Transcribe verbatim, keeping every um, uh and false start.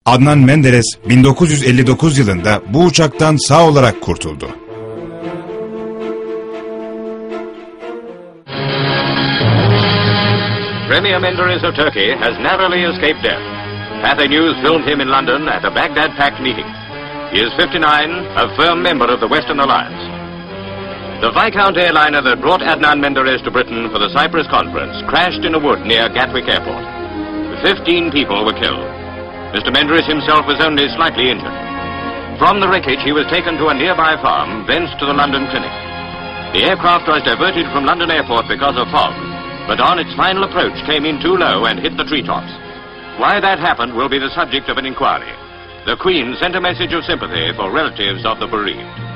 Adnan Menderes bin dokuz yüz elli dokuz yılında bu uçaktan sağ olarak kurtuldu. Premier Menderes of Turkey has narrowly escaped death. Cathay News filmed him in London at a Baghdad-packed meeting. He is fifty-nine, a firm member of the Western Alliance. The Viscount airliner that brought Adnan Menderes to Britain for the Cyprus conference crashed in a wood near Gatwick Airport. Fifteen people were killed. Mister Menderes himself was only slightly injured. From the wreckage, he was taken to a nearby farm, thence to the London clinic. The aircraft was diverted from London Airport because of fog, but on its final approach came in too low and hit the treetops. Why that happened will be the subject of an inquiry. The Queen sent a message of sympathy for relatives of the bereaved.